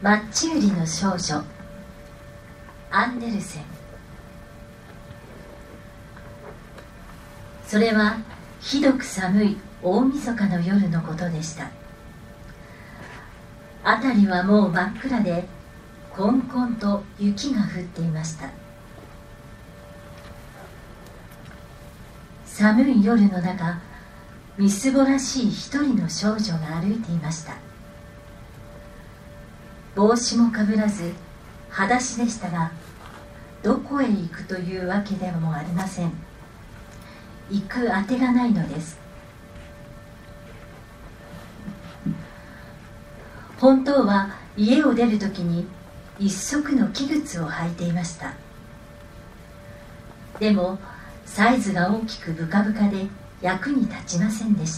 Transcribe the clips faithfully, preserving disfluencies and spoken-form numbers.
マッチ売りの少女アンデルセン。それはひどく寒い大晦日の夜のことでした。辺りはもう真っ暗で、こんこんと雪が降っていました。寒い夜の中、みすぼらしい一人の少女が歩いていました。帽子もかぶらず裸足でしたが、どこへ行くというわけでもありません。行くあてがないのです。本当は家を出るときに一足の器靴を履いていました。でもサイズが大きくブカブカで役に立ちませんでした。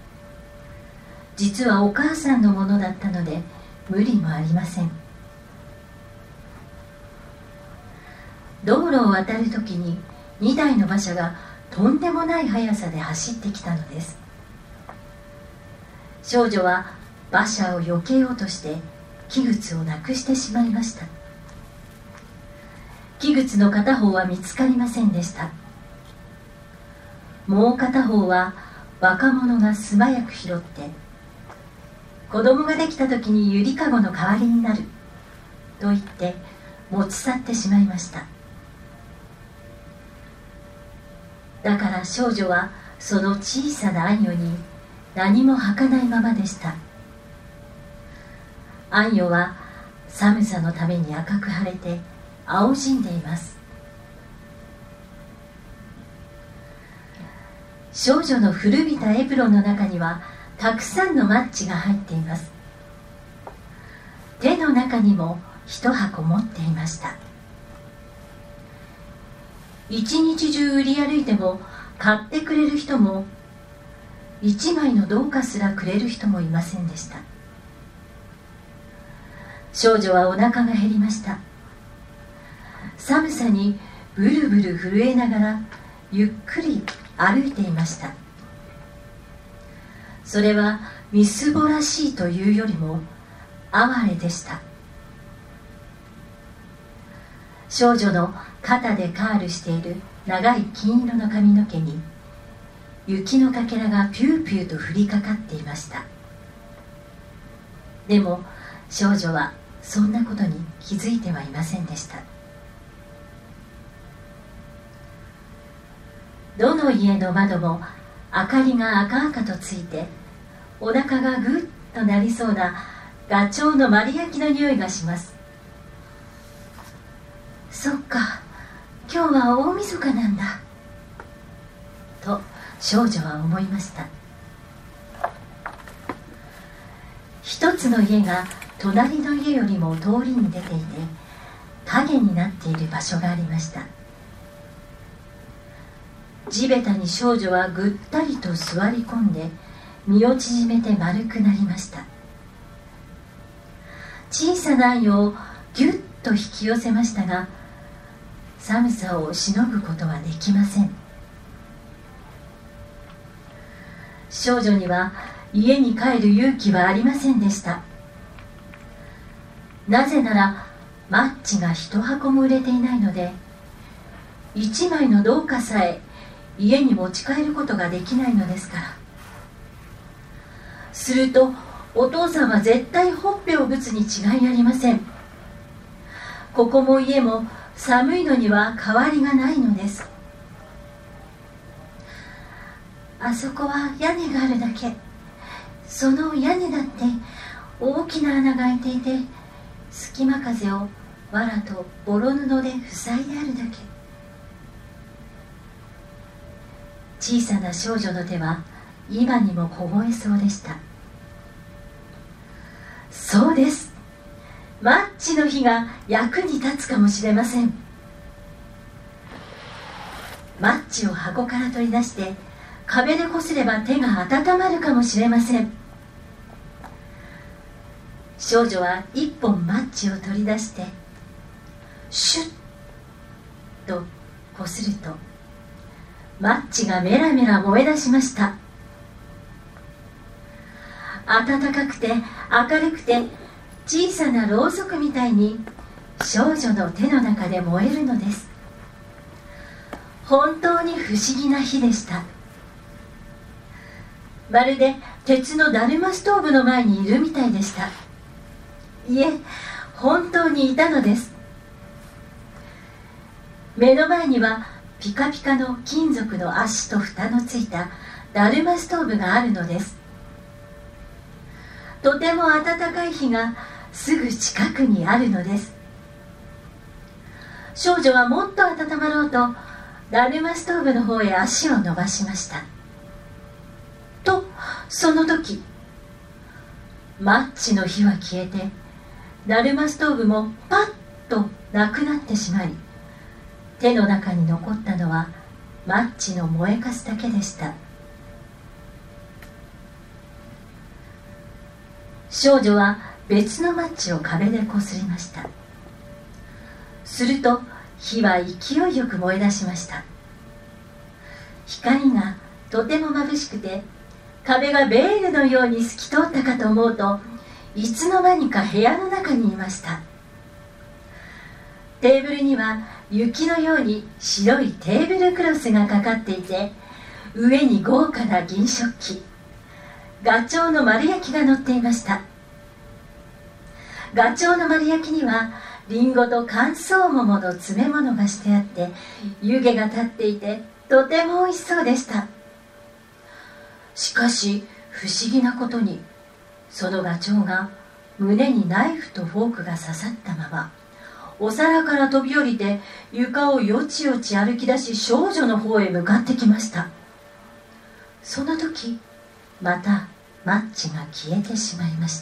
実はお母さんのものだったので無理もありません。道路を渡るときににだいの馬車がとんでもない速さで走ってきたのです。少女は馬車を避けようとして器靴をなくしてしまいました。器靴の片方は見つかりませんでした。もう片方は若者が素早く拾って、子供ができた時にゆりかごの代わりになると言って持ち去ってしまいました。だから少女はその小さなアンヨに何も履かないままでした。アンヨは寒さのために赤く腫れて青じんでいます。少女の古びたエプロンの中にはたくさんのマッチが入っています。手の中にも一箱持っていました。一日中売り歩いても買ってくれる人も、一枚の銅貨すらくれる人もいませんでした。少女はお腹が減りました。寒さにブルブル震えながらゆっくり歩いていました。それはみすぼらしいというよりも哀れでした。少女の肩でカールしている長い金色の髪の毛に雪のかけらがピューピューと降りかかっていました。でも少女はそんなことに気づいてはいませんでした。どの家の窓も明かりが赤々とついて、お腹がぐっとなりそうなガチョウの丸焼きの匂いがします。そっか、今日は大晦日なんだと少女は思いました。一つの家が隣の家よりも通りに出ていて影になっている場所がありました。地べたに少女はぐったりと座り込んで身を縮めて丸くなりました。小さな愛をぎゅっと引き寄せましたが、寒さをしのぐことはできません。少女には家に帰る勇気はありませんでした。なぜならマッチが一箱も売れていないので、一枚の銅貨さえ家に持ち帰ることができないのですから。するとお父さんは絶対ほっぺをぶつに違いありません。ここも家も寒いのには変わりがないのです。あそこは屋根があるだけ。その屋根だって大きな穴が開いていて、隙間風を藁とボロ布で塞いであるだけ。小さな少女の手は今にも凍えそうでした。そうです、マッチの火が役に立つかもしれません。マッチを箱から取り出して壁でこすれば手が温まるかもしれません。少女は一本マッチを取り出してシュッとこすると、マッチがメラメラ燃え出しました。暖かくて明るくて小さなろうそくみたいに少女の手の中で燃えるのです。本当に不思議な火でした。まるで鉄のだるまストーブの前にいるみたいでした。いえ、本当にいたのです。目の前にはピカピカの金属の足と蓋のついただるまストーブがあるのです。とても暖かい火がすぐ近くにあるのです。少女はもっと温まろうとだるまストーブの方へ足を伸ばしました。とその時、マッチの火は消えてだるまストーブもパッとなくなってしまい、手の中に残ったのはマッチの燃えかすだけでした。少女は別のマッチを壁でこすりました。すると火は勢いよく燃え出しました。光がとても眩しくて壁がベールのように透き通ったかと思うと、いつの間にか部屋の中にいました。テーブルには雪のように白いテーブルクロスがかかっていて、上に豪華な銀食器、ガチョウの丸焼きが乗っていました。ガチョウの丸焼きにはリンゴと乾燥桃の詰め物がしてあって、湯気が立っていてとてもおいしそうでした。しかし不思議なことに、そのガチョウが胸にナイフとフォークが刺さったままお皿から飛び降りて床をよちよち歩き出し、少女の方へ向かってきました。その時またマッチが消えてしまいました。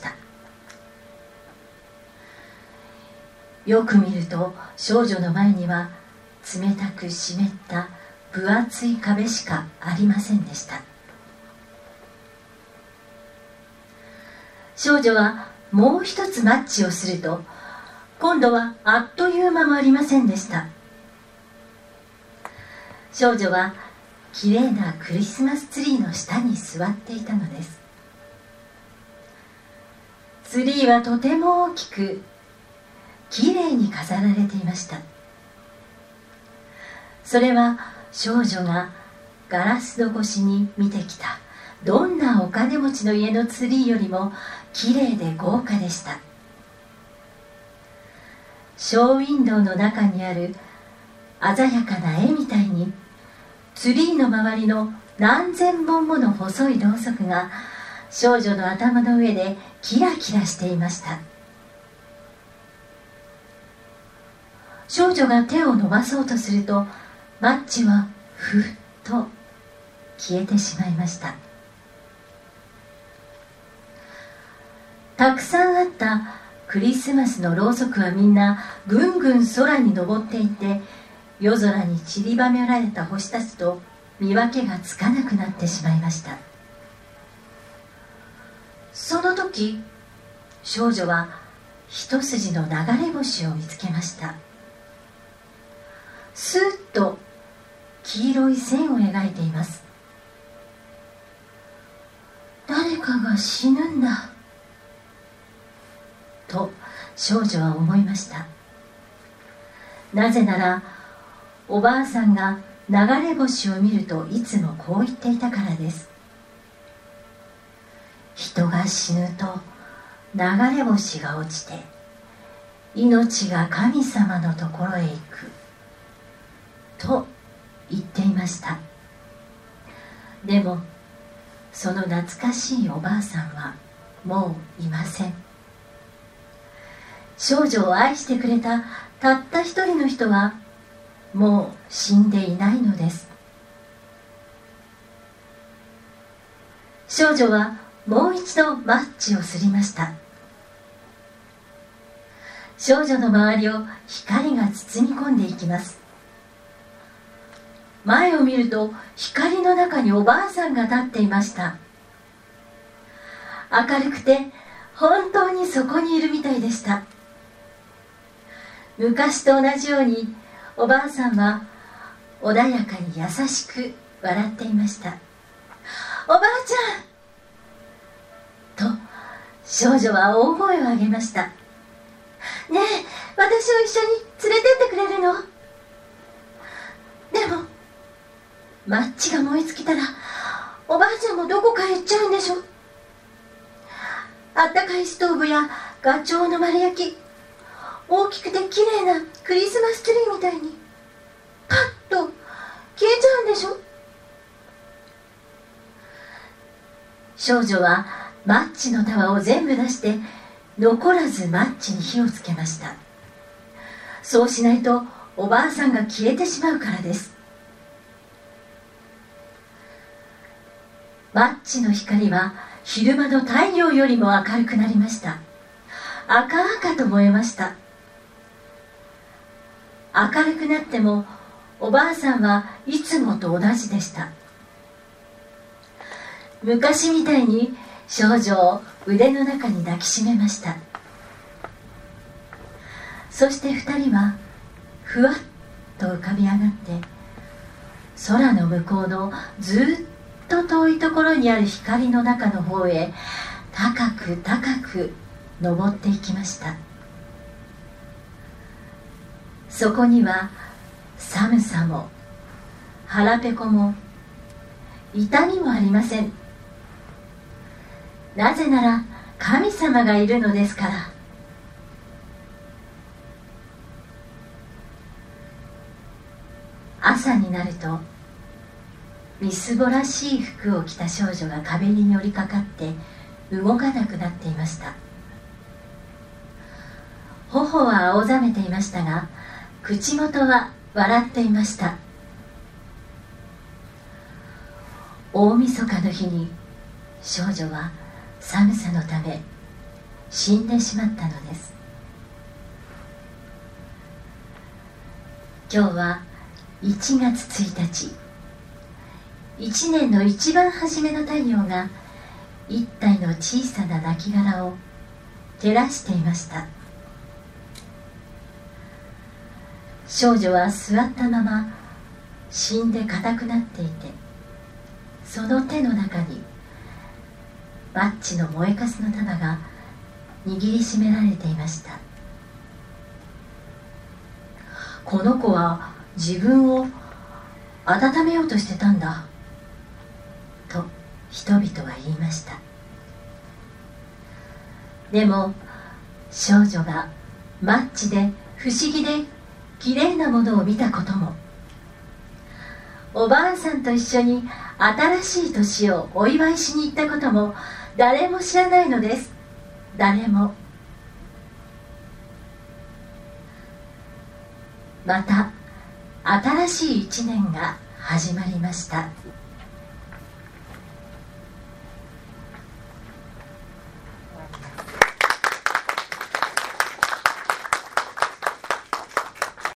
よく見ると少女の前には冷たく湿った分厚い壁しかありませんでした。少女はもう一つマッチをすると、今度はあっという間もありませんでした。少女はきれいなクリスマスツリーの下に座っていたのです。ツリーはとても大きくきれいに飾られていました。それは少女がガラス戸越しに見てきたどんなお金持ちの家のツリーよりもきれいで豪華でした。ショーウィンドウの中にある鮮やかな絵みたいに、ツリーの周りの何千本もの細いろうそくが少女の頭の上でキラキラしていました。少女が手を伸ばそうとすると、マッチはふっと消えてしまいました。たくさんあったクリスマスのろうそくはみんなぐんぐん空に昇っていって、夜空に散りばめられた星たちと見分けがつかなくなってしまいました。その時、少女は一筋の流れ星を見つけました。スーッと黄色い線を描いています。誰かが死ぬんだと少女は思いました。なぜならおばあさんが流れ星を見るといつもこう言っていたからです。人が死ぬと流れ星が落ちて命が神様のところへ行くと言っていました。でもその懐かしいおばあさんはもういません。少女を愛してくれたたった一人の人はもう死んでいないのです。少女はもう一度マッチをすりました。少女の周りを光が包み込んでいきます。前を見ると光の中におばあさんが立っていました。明るくて本当にそこにいるみたいでした。昔と同じようにおばあさんは穏やかに優しく笑っていました。おばあちゃんと少女は大声を上げました。ねえ、私を一緒に連れてってくれるの？でもマッチが燃え尽きたらおばあちゃんもどこかへ行っちゃうんでしょ。あったかいストーブやガチョウの丸焼き、大きくて綺麗なクリスマスツリーみたいにパッと消えちゃうんでしょ。少女はマッチの束を全部出して残らずマッチに火をつけました。そうしないとおばあさんが消えてしまうからです。マッチの光は昼間の太陽よりも明るくなりました。赤々と燃えました。明るくなってもおばあさんはいつもと同じでした。昔みたいに少女を腕の中に抱きしめました。そして二人はふわっと浮かび上がって空の向こうのずっと遠いところにある光の中の方へ高く高く登っていきました。そこには寒さも腹ペコも痛みもありません。なぜなら神様がいるのですから。朝になるとみすぼらしい服を着た少女が壁に寄りかかって動かなくなっていました。頬は青ざめていましたが口元は笑っていました。大晦日の日に少女は寒さのため死んでしまったのです。今日はいちがつついたち、一年の一番初めの太陽が一体の小さな亡骸を照らしていました。少女は座ったまま死んで硬くなっていて、その手の中にマッチの燃えかすの束が握りしめられていました。この子は自分を温めようとしてたんだと人々は言いました。でも少女がマッチで不思議できれいなものを見たことも、おばあさんと一緒に新しい年をお祝いしに行ったことも誰も知らないのです。誰も。また新しい一年が始まりました。